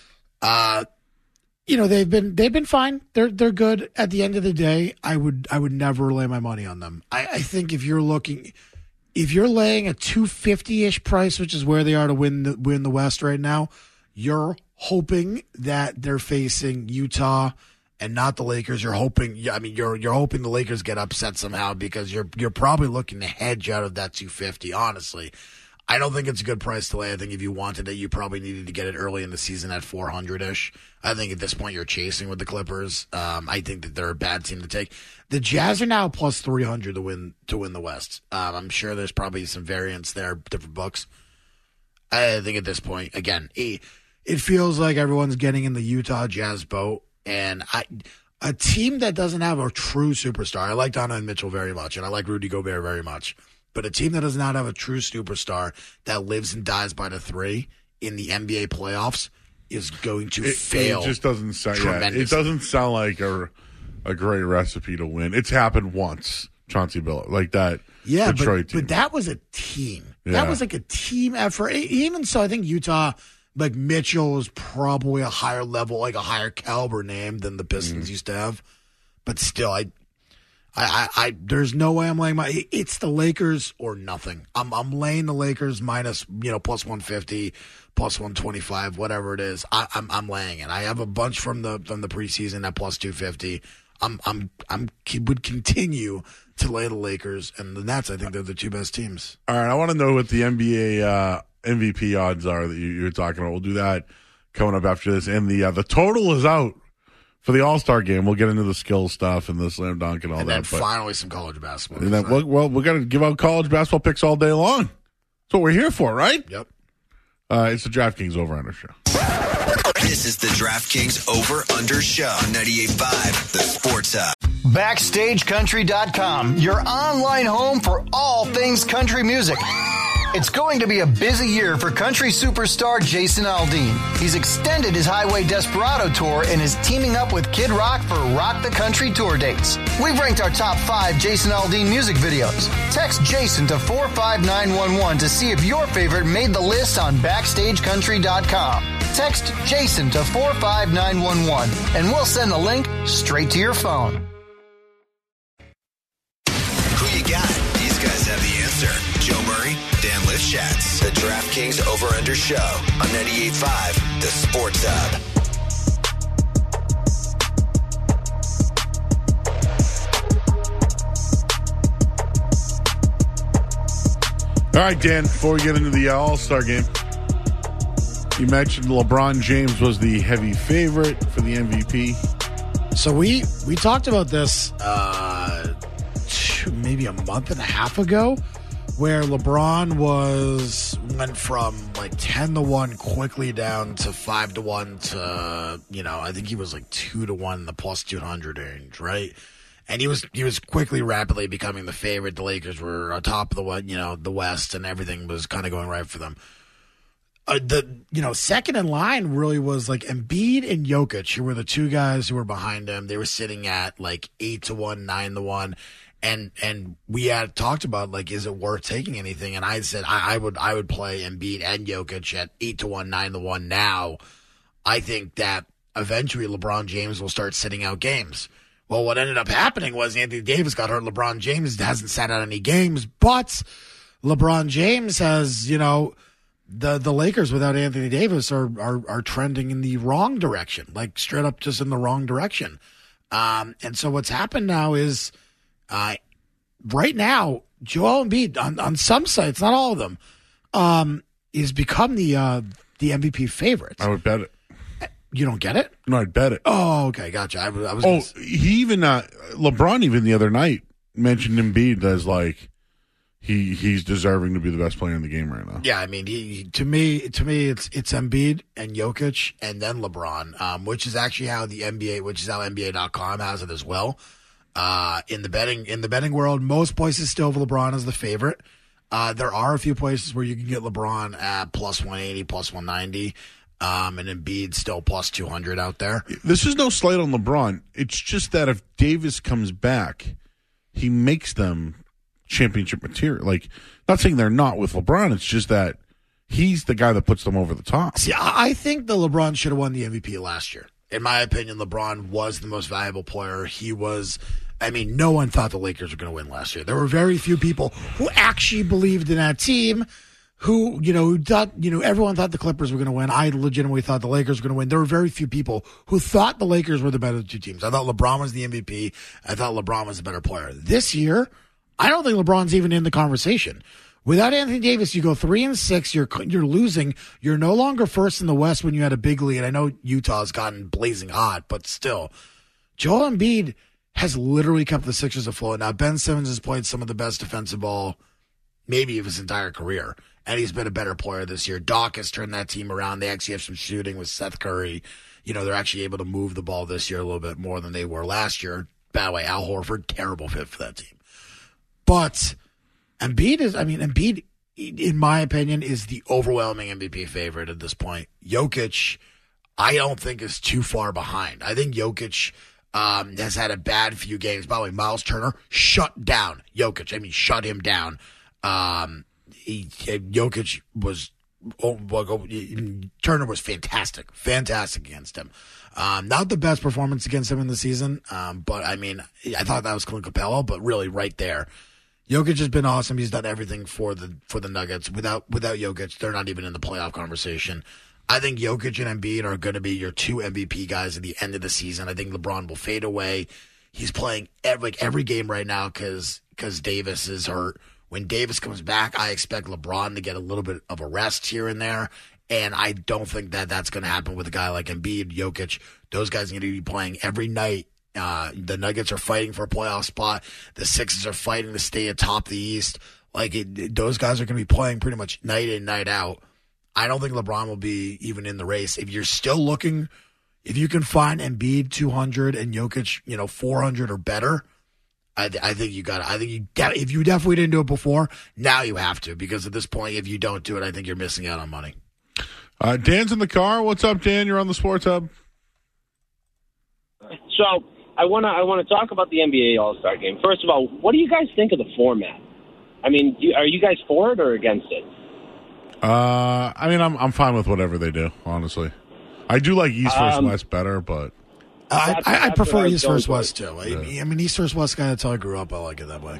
Uh, you know they've been they've been fine. They're they're good. At the end of the day, I would I would never lay my money on them. I, I think if you're looking, if you're laying a two fifty ish price, which is where they are to win the win the West right now, you're hoping that they're facing Utah and not the Lakers. You're hoping, I mean, you're you're hoping the Lakers get upset somehow because you're you're probably looking to hedge out of that two fifty. Honestly, I don't think it's a good price to lay. I think if you wanted it, you probably needed to get it early in the season at four hundred ish. I think at this point you're chasing with the Clippers. Um, I think that they're a bad team to take. The Jazz are now plus three hundred to win to win the West. Um, I'm sure there's probably some variance there, different books. I think at this point, again, he. It feels like everyone's getting in the Utah Jazz boat, and I, a team that doesn't have a true superstar. I like Donovan Mitchell very much, and I like Rudy Gobert very much. But a team that does not have a true superstar that lives and dies by the three in the N B A playoffs is going to it, fail. It just doesn't sound. Yeah, it doesn't sound like a a great recipe to win. It's happened once, Chauncey Billups, like that. Yeah, Detroit but, team. but that was a team. Yeah. That was like a team effort. Even so, I think Utah. Like Mitchell is probably a higher level, like a higher caliber name than the Pistons mm. used to have. But still, I, I, I, I, there's no way I'm laying my. It's the Lakers or nothing. I'm, I'm laying the Lakers minus, you know, plus one fifty, plus one twenty-five, whatever it is. I, I'm, I'm laying it. I have a bunch from the from the preseason at plus two fifty. I'm, I'm, I'm would continue to lay the Lakers and the Nets. I think they're the two best teams. All right, I want to know what the N B A. Uh, M V P odds are that you, you're talking about. We'll do that coming up after this. And the uh, the total is out for the All-Star game. We'll get into the skill stuff and the slam dunk and all and that. And then finally some college basketball. And then, well, well, we're going to give out college basketball picks all day long. That's what we're here for, right? Yep. Uh, it's the DraftKings Over-Under Show. This is the DraftKings Over-Under Show on ninety-eight point five, the Sports Hub. Backstage Country dot com, your online home for all things country music. It's going to be a busy year for country superstar Jason Aldean. He's extended his Highway Desperado tour and is teaming up with Kid Rock for Rock the Country tour dates. We've ranked our top five Jason Aldean music videos. Text Jason to four five nine one one to see if your favorite made the list on Backstage Country dot com. Text Jason to four five nine one one and we'll send the link straight to your phone. Who you got? These guys have the answer. Joe Murray, Dan Lifshatz. The DraftKings Over-Under Show on ninety-eight point five, the Sports Hub. All right, Dan, before we get into the uh, All-Star game, you mentioned LeBron James was the heavy favorite for the M V P. So we we talked about this uh, maybe a month and a half ago, where LeBron was went from like ten to one quickly down to five to one to, you know, I think he was like two to one in the plus two hundred range, right? And he was he was quickly, rapidly becoming the favorite. The Lakers were atop of the you know the West, and everything was kind of going right for them. Uh, the you know second in line really was like Embiid and Jokic, who were the two guys who were behind him. They were sitting at like eight to one, nine to one, and and we had talked about like, is it worth taking anything? And I said I, I would I would play Embiid and Jokic at eight to one, nine to one. Now, I think that eventually LeBron James will start sitting out games. Well, what ended up happening was Anthony Davis got hurt. LeBron James hasn't sat out any games, but LeBron James has, you know, the the Lakers without Anthony Davis are are, are trending in the wrong direction, like straight up just in the wrong direction. Um, and so what's happened now is, uh, right now, Joel Embiid on, on some sites, not all of them, um, is become the uh, the M V P favorite. I would bet it. You don't get it? No, I'd bet it. Oh, okay, gotcha. I, I was. Oh, gonna... he even uh, LeBron even the other night mentioned Embiid as like he he's deserving to be the best player in the game right now. Yeah, I mean, he, he, to me, to me, it's it's Embiid and Jokic and then LeBron, um, which is actually how the N B A, which is how N B A dot com has it as well. Uh, in the betting in the betting world, most places still have LeBron as the favorite. Uh, there are a few places where you can get LeBron at plus one eighty, plus one ninety. Um, and Embiid still plus two hundred out there. This is no slight on LeBron. It's just that if Davis comes back, he makes them championship material. Like, not saying they're not with LeBron. It's just that he's the guy that puts them over the top. See, I think that LeBron should have won the M V P last year. In my opinion, LeBron was the most valuable player. He was, I mean, no one thought the Lakers were going to win last year. There were very few people who actually believed in that team. Who, you know, who thought, you know, everyone thought the Clippers were going to win. I legitimately thought the Lakers were going to win. There were very few people who thought the Lakers were the better of the two teams. I thought LeBron was the M V P. I thought LeBron was the better player. This year, I don't think LeBron's even in the conversation. Without Anthony Davis, you go three and six. You're you're losing. You're no longer first in the West when you had a big lead. I know Utah's gotten blazing hot, but still, Joel Embiid has literally kept the Sixers afloat. Now, Ben Simmons has played some of the best defensive ball, maybe of his entire career. And he's been a better player this year. Doc has turned that team around. They actually have some shooting with Seth Curry. You know, they're actually able to move the ball this year a little bit more than they were last year. By the way, Al Horford, terrible fit for that team. But Embiid is, I mean, Embiid, in my opinion, is the overwhelming M V P favorite at this point. Jokic, I don't think is too far behind. I think Jokic um, has had a bad few games. By the way, Miles Turner shut down Jokic. I mean, shut him down. Um, He, Jokic was, oh, well, Turner was fantastic, fantastic against him. Um, not the best performance against him in the season, um, but I mean, I thought that was Clint Capella, but really right there. Jokic has been awesome. He's done everything for the for the Nuggets. Without without Jokic, they're not even in the playoff conversation. I think Jokic and Embiid are going to be your two M V P guys at the end of the season. I think LeBron will fade away. He's playing every, like every game right now because because Davis is hurt. When Davis comes back, I expect LeBron to get a little bit of a rest here and there, and I don't think that that's going to happen with a guy like Embiid, Jokic. Those guys are going to be playing every night. Uh, the Nuggets are fighting for a playoff spot. The Sixers are fighting to stay atop the East. Like it, those guys are going to be playing pretty much night in, night out. I don't think LeBron will be even in the race. If you're still looking, if you can find Embiid two hundred and Jokic, you know, four hundred or better, I, th- I think you got. I think you de- if you definitely didn't do it before, now you have to, because at this point, if you don't do it, I think you're missing out on money. Uh, Dan's in the car. What's up, Dan? You're on the Sports Hub. So I want to I want to talk about the N B A All-Star Game. First of all, what do you guys think of the format? I mean, do, are you guys for it or against it? Uh, I mean, I'm I'm fine with whatever they do. Honestly, I do like East versus Um, West better, but I, That's- I, I that's prefer what I East was versus going West too. I, Yeah. I mean, East versus West kind of until I grew up. I like it that way.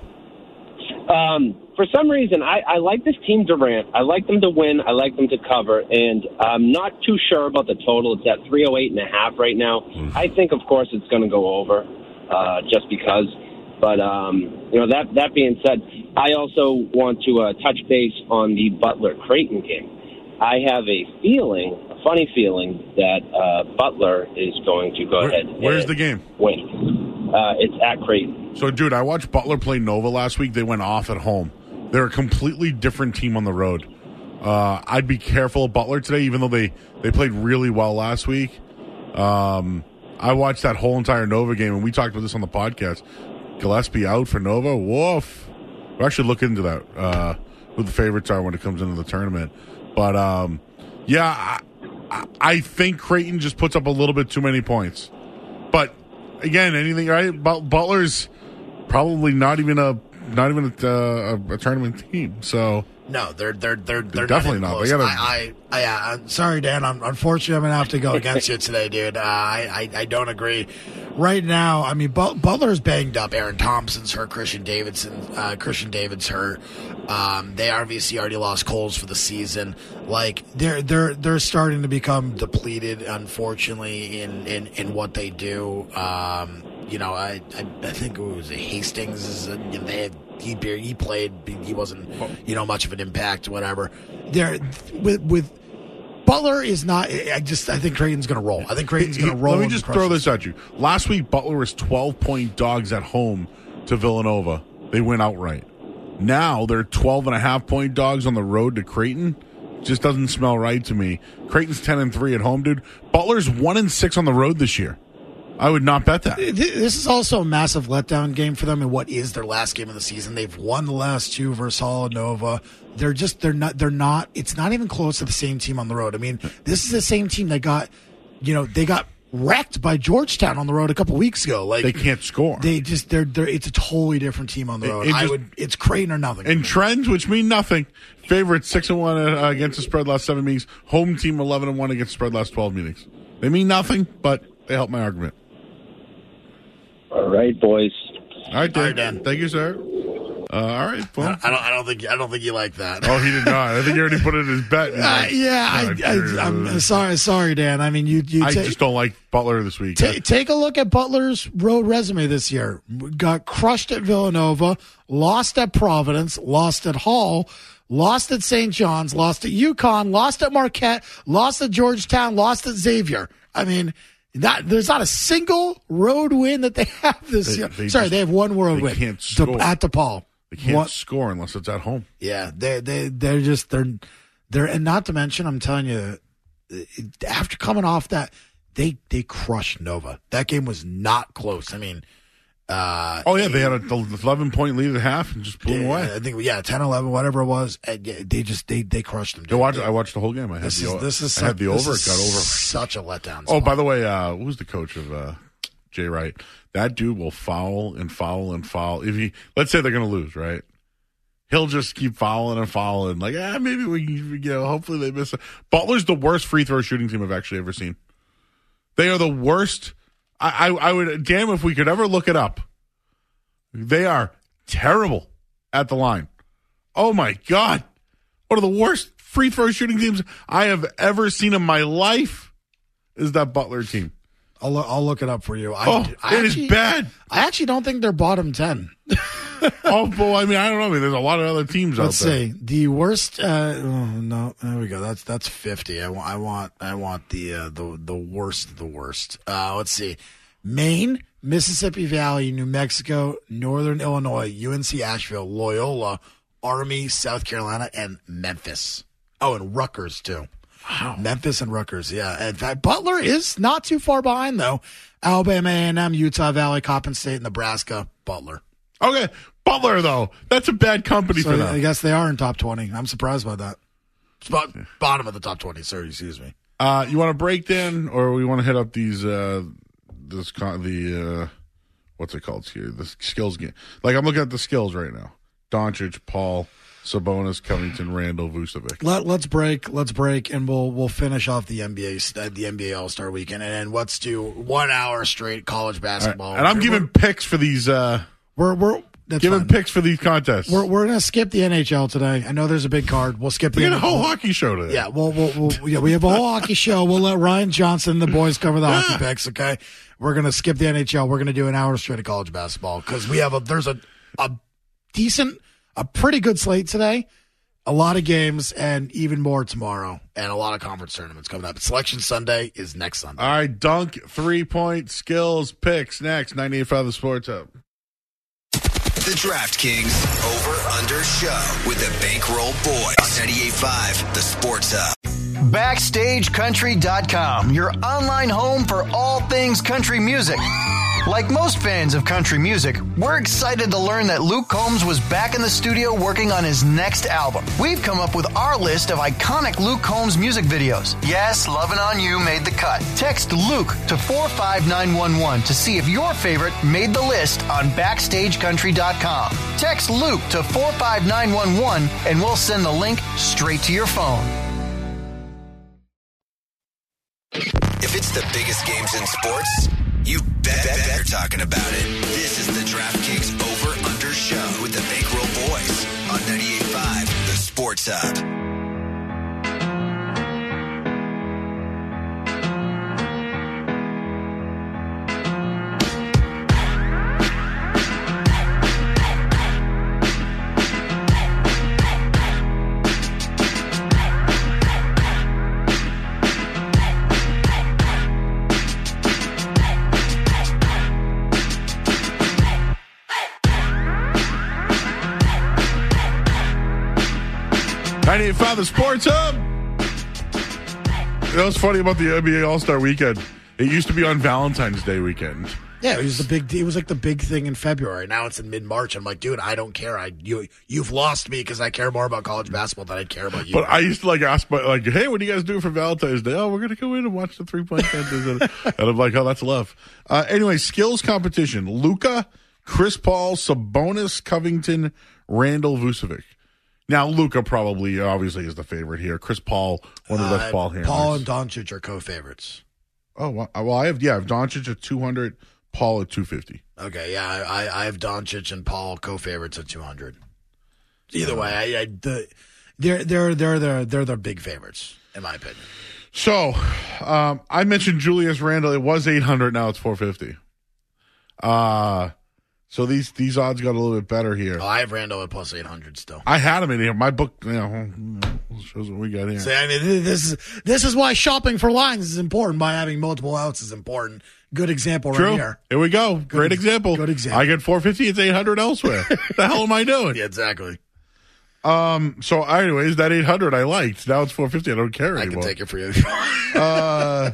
Um, for some reason, I, I like this team Durant. I like them to win. I like them to cover. And I'm not too sure about the total. It's at three oh eight and a half right now. Mm-hmm. I think, of course, it's going to go over uh, just because. But, um, you know, that, that being said, I also want to uh, touch base on the Butler-Creighton game. I have a feeling, a funny feeling, that uh, Butler is going to go Where- ahead where's and the game? win. Uh, it's at Creighton. So, dude, I watched Butler play Nova last week. They went off at home. They're a completely different team on the road. Uh, I'd be careful of Butler today, even though they, they played really well last week. Um, I watched that whole entire Nova game, and we talked about this on the podcast. Gillespie out for Nova. Woof. We're actually looking into that, uh, who the favorites are when it comes into the tournament. But, um, yeah, I, I think Creighton just puts up a little bit too many points. But, again, anything, right? Butler's probably not even a not even a, a, a tournament team. So No, they're they're they're they're definitely not. not. Even They close. gotta- I, I, I, I'm sorry, Dan. I'm unfortunately I'm gonna have to go against you today, dude. Uh, I, I I don't agree. Right now, I mean, But- Butler's banged up. Aaron Thompson's hurt. Christian Davidson, uh, Christian David's hurt. Um, they obviously already lost Coles for the season. Like they're they're they're starting to become depleted, unfortunately, in in, in what they do. Um, you know, I, I I think it was Hastings. Is a, you know, they had, he he played. He wasn't you know much of an impact. Whatever. There with with Butler is not. I just I think Creighton's going to roll. I think Creighton's going to roll. Let me and just crush throw them. this at you. Last week, Butler was twelve-point dogs at home to Villanova. They went outright. Now they're twelve and a half point dogs on the road to Creighton. Just doesn't smell right to me. Creighton's ten and three at home, dude. Butler's one and six on the road this year. I would not bet that. This is also a massive letdown game for them in what is their last game of the season. They've won the last two versus Nova. They're just they're not they're not it's not even close to the same team on the road. I mean, this is the same team that got you know, they got wrecked by Georgetown on the road a couple weeks ago. Like They can't score. They just they're they're it's a totally different team on the road. It- it I just- would it's Creighton or nothing. And trends, which mean nothing. Favorite six and one uh, against the spread last seven meetings. Home team eleven and one against the spread last twelve meetings. They mean nothing, but they help my argument. All right, boys. All right, Dan. All right, Dan. Thank you, sir. Uh, all right, I well. don't I don't think I don't think you like that. Oh, he did not. I think he already put it in his bet. Uh, yeah, I, I, I'm sorry, sorry, Dan. I mean, you, you I ta- just don't like Butler this week. Ta take a look at Butler's road resume this year. Got crushed at Villanova, lost at Providence, lost at Hall, lost at Saint John's, lost at UConn, lost at Marquette, lost at Georgetown, lost at Xavier. I mean, not, there's not a single road win that they have this They- year. they Sorry, just- they have one road they win can't De- score. at DePaul. They can't One- score unless it's at home. yeah, they they they're just they're they're and not to mention, I'm telling you, after coming off that, they they crushed Nova. That game was not close. I mean, uh, Oh, yeah, they had a eleven-point lead at half and just blew them away. I think yeah, ten, eleven, whatever it was. And yeah, they just they they crushed them. I dude. watched, I watched the whole game. I had This the, is o- this is I had the this over. is It got over. Such a letdown. Oh, spot. by the way, uh, who's the coach of uh, Jay Wright? That dude will foul and foul and foul. If he, let's say they're going to lose, right? He'll just keep fouling and fouling. Like, ah, maybe we, you know, hopefully they miss it. Butler's the worst free throw shooting team I've actually ever seen. They are the worst. I, I, I would, damn, if we could ever look it up. They are terrible at the line. Oh my God. One of the worst free throw shooting teams I have ever seen in my life is that Butler team. I'll lo- I'll look it up for you. I, Oh, I it actually, is bad. I actually don't think they're bottom ten. Oh, boy. I mean, I don't know. I mean, there's a lot of other teams Let's out there. see the worst. Uh, oh no, there we go. That's that's fifty. I want I want I want the uh, the the worst of the worst. Uh, let's see, Maine, Mississippi Valley, New Mexico, Northern Illinois, U N C Asheville, Loyola, Army, South Carolina, and Memphis. Oh, and Rutgers, too. Wow. Memphis and Rutgers, yeah. In fact, Butler is not too far behind, though. Alabama, A and M, Utah Valley, Coppin State, Nebraska, Butler. Okay, Butler, though. That's a bad company so for them. I guess they are in top twenty. I'm surprised by that. Spot, bottom of the top twenty, sir. Excuse me. Uh, you want to break then, or we want to hit up these, uh, this con- the, uh, what's it called here? The skills game. Like, I'm looking at the skills right now. Doncic, Paul, Sabonis, Covington, Randall, Vucevic. Let, let's break. Let's break, and we'll we'll finish off the N B A uh, the N B A All Star Weekend, and then let's do one hour straight college basketball. Right. And I'm we're, giving we're, picks for these. Uh, we're we're that's giving fine. picks for these contests. We're we're gonna skip the N H L today. I know there's a big card. We'll skip the we got a N H L. whole hockey show today. Yeah, we'll, we'll, we'll yeah we have a whole hockey show. We'll let Ryan Johnson and the boys cover the hockey picks. Okay, we're gonna skip the N H L. We're gonna do an hour straight of college basketball because we have a there's a a decent a pretty good slate today. A lot of games and even more tomorrow, and a lot of conference tournaments coming up. Selection Sunday is next Sunday. All right, dunk, three-point, skills, picks next. ninety-eight point five The Sports Hub. The DraftKings Over-Under Show with the Bankroll Boys. ninety-eight point five The Sports Hub. Backstage Country dot com, your online home for all things country music. Like most fans of country music, we're excited to learn that Luke Combs was back in the studio working on his next album. We've come up with our list of iconic Luke Combs music videos. Yes, Lovin' On You made the cut. Text Luke to four five nine one one to see if your favorite made the list on Backstage Country dot com. Text Luke to four five nine one one and we'll send the link straight to your phone. If it's the biggest games in sports, you bet, bet, bet you're talking about it. This is the DraftKings Over-Under Show with the Bankroll Boys on ninety-eight point five The Sports Hub. ninety-eight point five The Sports Hub. You know what's funny about the N B A All-Star Weekend? It used to be on Valentine's Day weekend. Yeah, it was the big. It was like the big thing in February. Now it's in mid-March. I'm like, dude, I don't care. I you you've lost me because I care more about college basketball than I care about you. But I used to like ask, my, like, hey, what do you guys do for Valentine's Day? Oh, we're gonna go in and watch the three-point contest. And I'm like, oh, that's love. Uh, anyway, skills competition: Luka, Chris Paul, Sabonis, Covington, Randall, Vucevic. Now, Luka probably, obviously, is the favorite here. Chris Paul, one of the best uh, ball handlers. Paul and Doncic are co-favorites. Oh, well, well, I have, yeah, I have Doncic at two hundred, Paul at two fifty. Okay, yeah, I, I have Doncic and Paul co-favorites at two hundred. Either way, I, I, the, they're they're they're they're they're the big favorites in my opinion. So, um, I mentioned Julius Randle. It was eight hundred. Now it's four fifty. Uh so these these odds got a little bit better here. Oh, I have Randle at plus eight hundred still. I had him in here. My book, you know, shows what we got here. See, I mean, this is this is why shopping for lines is important. By having multiple outs is important. Good example True. right here. Here we go. Good Great ex- example. good example. I get four fifty. It's eight hundred elsewhere. What the hell am I doing? Yeah, exactly. Um. So, anyways, that eight hundred I liked. Now it's four fifty. I don't care I anymore. can take it for you. uh,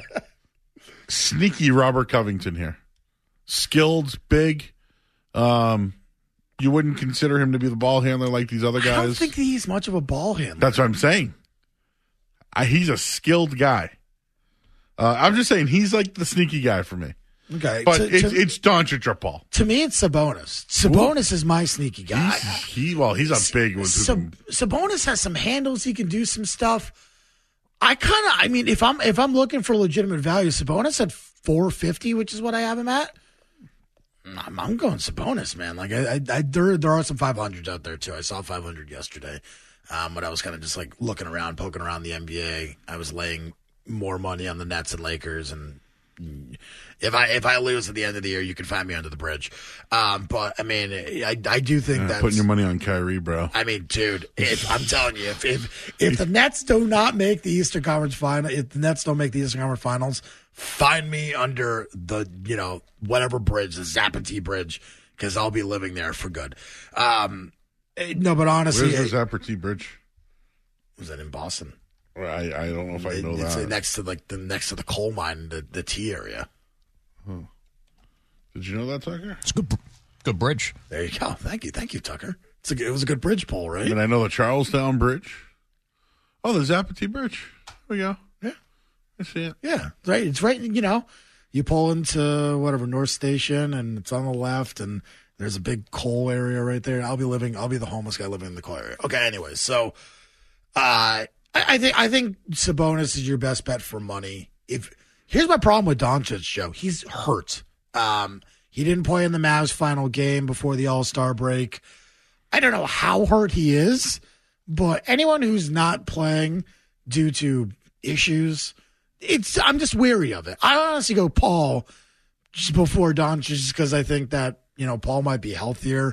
sneaky Robert Covington here. Skilled, big. Um, you wouldn't consider him to be the ball handler like these other guys. I don't think he's much of a ball handler. That's what I'm saying. I, he's a skilled guy. Uh, I'm just saying he's like the sneaky guy for me. Okay, But to, it's, to, it's Doncic or Paul. to me, it's Sabonis. Sabonis Ooh. is my sneaky guy. He's, he well, he's a big one. Sab- Sabonis has some handles. He can do some stuff. I kind of, I mean, if I'm if I'm looking for legitimate value, Sabonis at four fifty, which is what I have him at. I'm, I'm going Sabonis, man. Like I, I, I there there are some five hundreds out there too. I saw five hundred yesterday, um, but I was kind of just like looking around, poking around the N B A. I was laying more money on the Nets and Lakers, and if I if I lose at the end of the year, you can find me under the bridge. Um, but I mean, I I do think yeah, that putting your money on Kyrie, bro. I mean, dude, if, I'm telling you, if if if the Nets do not make the Eastern Conference final, if the Nets don't make the Eastern Conference Finals, find me under the you know whatever bridge, the Zapatee Bridge, because I'll be living there for good. Um, no, but honestly, where's the Zapatee Bridge? Was that in Boston? I, I don't know if I It- know it's that. next to like the next to the coal mine, the the T area. Did you know that, Tucker? It's a good, good bridge. There you go. Thank you, thank you, Tucker. It's a, good- it was a good bridge pole, right? And I know the Charlestown Bridge. Oh, the Zapatee Bridge. There we go. Yeah. I see it. Yeah, right. It's right. You know, you pull into whatever North Station, and it's on the left, and there's a big coal area right there. I'll be living. I'll be the homeless guy living in the coal area. Okay. Anyway, so uh, I, I think I think Sabonis is your best bet for money. If here's my problem with Doncic, Joe, he's hurt. Um, he didn't play in the Mavs final game before the All Star break. I don't know how hurt he is, but anyone who's not playing due to issues. It's I'm just weary of it. I honestly go Paul just before Doncic just because I think that you know Paul might be healthier,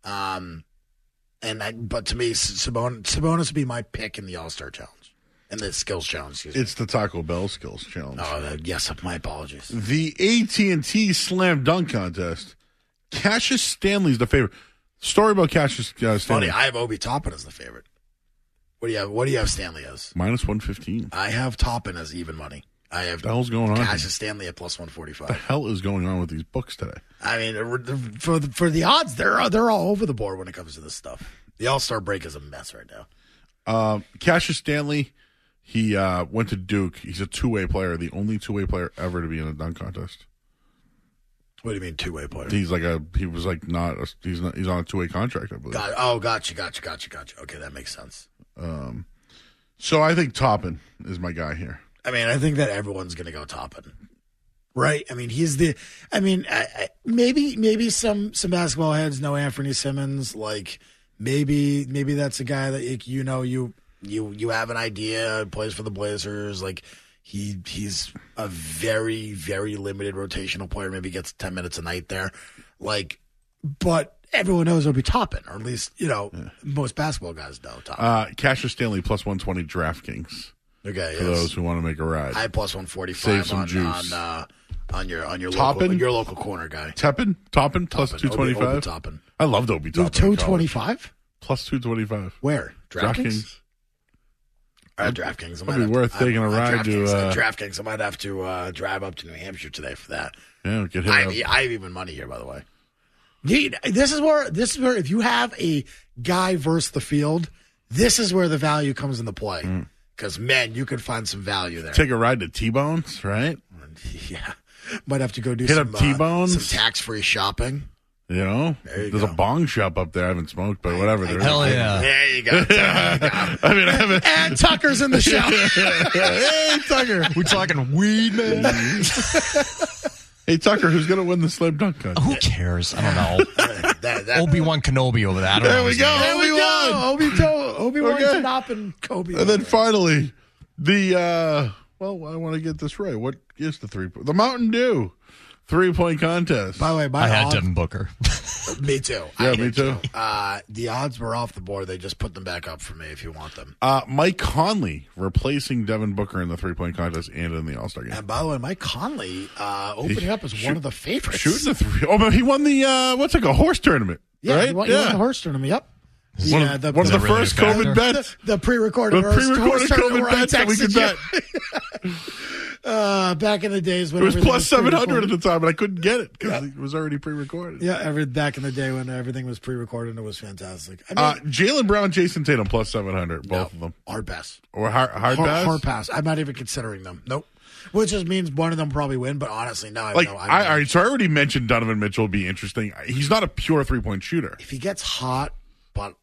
um, and I, but to me Sabonis, Sabonis would be my pick in the All Star Challenge and the Skills Challenge. Excuse me. It's the Taco Bell Skills Challenge. Oh uh, yes, my apologies. The A T and T Slam Dunk Contest. Cassius Stanley's the favorite. Story about Cassius uh, Stanley. Funny, I have Obi Toppin as the favorite. What do you have? What do you have Stanley as? Minus one fifteen. I have Toppin as even money. I have What the hell's going on? Cassius Stanley at plus one forty What five. the hell is going on with these books today? I mean, for the, for the odds, they're they're all over the board when it comes to this stuff. The All Star break is a mess right now. Uh, Cassius Stanley, he uh, went to Duke. He's a two-way player, the only two-way player ever to be in a dunk contest. What do you mean two way player? He's like a he was like not a, he's not he's on a two-way contract, I believe. Got, oh, gotcha, gotcha, gotcha, gotcha. Okay, that makes sense. Um, so I think Toppin is my guy here. I mean, I think that everyone's going to go Toppin, right? I mean, he's the. I mean, I, I, maybe maybe some some basketball heads know Anthony Simmons. Like maybe maybe that's a guy that you know you you you have an idea. Plays for the Blazers. Like he he's a very very limited rotational player. Maybe gets ten minutes a night there. Like, but everyone knows it'll be Toppin, or at least you know yeah. most basketball guys know Toppin. Uh, Cassius Stanley plus one twenty DraftKings. Okay, for yes. those who want to make a ride. I plus one forty five. Save some on, juice. on, uh, on your on your Toppin? local your local corner guy. Toppin, Toppin plus two twenty five. Toppin. I loved Obi Toppin. Two twenty five. Plus two twenty five. Where? DraftKings. DraftKings. Uh, DraftKings. I Might be worth to, taking I, a ride DraftKings, to. Uh, DraftKings. I might have to uh, drive up to New Hampshire today for that. Yeah, get hit I, up. I have even money here, by the way. This is where this is where if you have a guy versus the field, this is where the value comes into play. Mm. Because, man, you could find some value there. Take a ride to T-Bones, right? Yeah. Might have to go do Hit some, up T-Bones. uh, some tax-free shopping. You know? There you There's go. a bong shop up there. I haven't smoked, but whatever. I, Hell yeah. There you go. There you go. I mean, I haven't. And Tucker's in the show. Hey, Tucker. We talking weed, man? Hey, Tucker, who's going to win the slam dunk contest? Who cares? I don't know. that, that, Obi-Wan Kenobi over there. I don't There know we his go. name. There we go. Obi-Wan. Obi-Wan Okay. Kenobi and Kobe. And then finally, the, uh, well, I want to get this right. What is the three point? The Mountain Dew three-point contest. By the way, my I had odds, Devin Booker. me too. Yeah, I me did too. Uh, the odds were off the board. They just put them back up for me if you want them. Uh, Mike Conley replacing Devin Booker in the three-point contest and in the All-Star game. And by the way, Mike Conley uh, opening He- up as shoot- one of the favorites. Shooting the three. Oh, but he won the, uh, what's like a horse tournament, yeah, right? he won, he won the horse tournament. Yep. The, One uh, of, the, one of Is the that really first a factor? COVID bets. the, the pre-recorded, The horse- pre-recorded horse tournament COVID where I bets that we could texted bet. you. Uh, back in the days when It was everything plus seven hundred at pre-recorded. the time, but I couldn't get it because it was already pre-recorded. Yeah, every back in the day when everything was pre-recorded, it was fantastic. I mean, Uh, Jaylen Brown, Jason Tatum, plus seven hundred, both no, of them. hard pass. Or hard, hard, Hard, pass? hard pass. I'm not even considering them. Nope. Which just means one of them probably win, but honestly, no. I Like, no, I, I, all right, so I already mentioned Donovan Mitchell would be interesting. He's not a pure three-point shooter. if he gets hot, but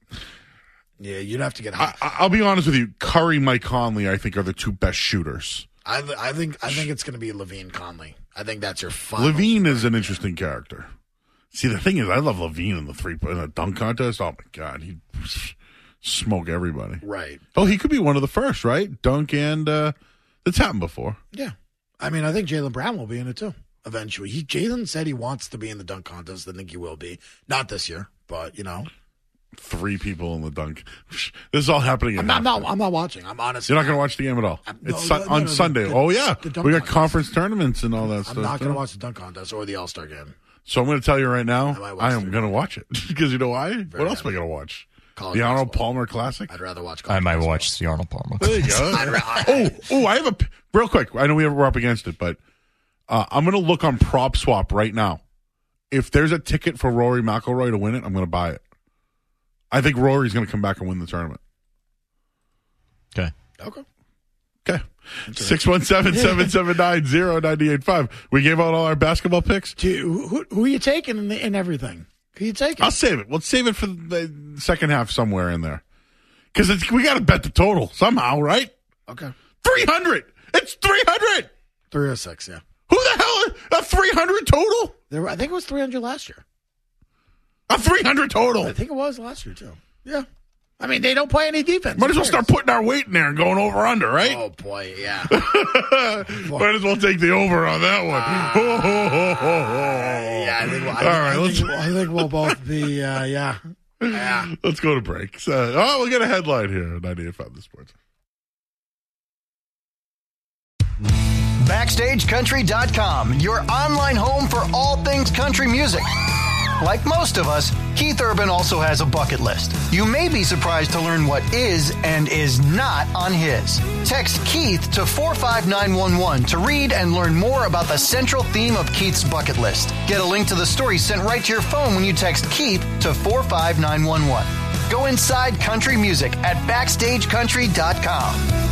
yeah, you'd have to get I, hot. I- I'll be honest with you. Curry, Mike Conley, I think, are the two best shooters. I, I think I think it's going to be Levine Conley. I think that's your final. Levine is an interesting character. See, the thing is, I love Levine in the three in the dunk contest. Oh my god, he'd smoke everybody. Right. Oh, he could be one of the first, right? Dunk and uh, it's happened before. Yeah. I mean, I think Jaylen Brown will be in it too. Eventually, he Jaylen said he wants to be in the dunk contest. I think he will be. Not this year, but you know, Three people in the dunk. This is all happening. In I'm not. I'm not, halftime. I'm not watching. I'm honestly. You're not going to watch the game at all. I'm- no, it's no, su- no, on no, the- Sunday. the- oh yeah, the dunk we got contest. conference tournaments and all that I'm stuff. not going too. to watch the dunk contest or the All Star game. So I'm going to tell you right now, might watch I am the- going to watch it because you know why? what else happy. am I going to watch? college The Arnold basketball. Palmer Classic. I'd rather watch college I might basketball. watch the Arnold Palmer. There you go. I'd ra- oh, oh, I have a real quick. I know we we're up against it, but uh, I'm going to look on Prop Swap right now. If there's a ticket for Rory McIlroy to win it, I'm going to buy it. I think Rory's going to come back and win the tournament. Okay. Okay. Okay. six one seven, seven seven nine, zero nine eight five. We gave out all our basketball picks. Do you, who, who are you taking in, the, in everything? Who are you taking? I'll save it. Let's save it for the second half somewhere in there. Because we got to bet the total somehow, right? Okay. three hundred. It's three hundred. three oh six, yeah. Who the hell? A three hundred total? There were, I think it was three hundred last year. A three hundred total. I think it was last year, too. Yeah. I mean, they don't play any defense. Might as well start putting our weight in there and going over under, right? Oh, boy, yeah. Might as well take the over on that one. Uh, yeah, I think, we'll, I, All think, right, I, let's- think, I think we'll both be, uh, yeah. Yeah. Let's go to break. So, oh, we'll get a headline here on ninety-eight point five The Sports. Backstage Country dot com, your online home for all things country music. Like most of us, Keith Urban also has a bucket list. You may be surprised to learn what is and is not on his. Text Keith to four five nine one one to read and learn more about the central theme of Keith's bucket list. Get a link to the story sent right to your phone when you text Keith to four five nine one one. Go inside country music at Backstage Country dot com.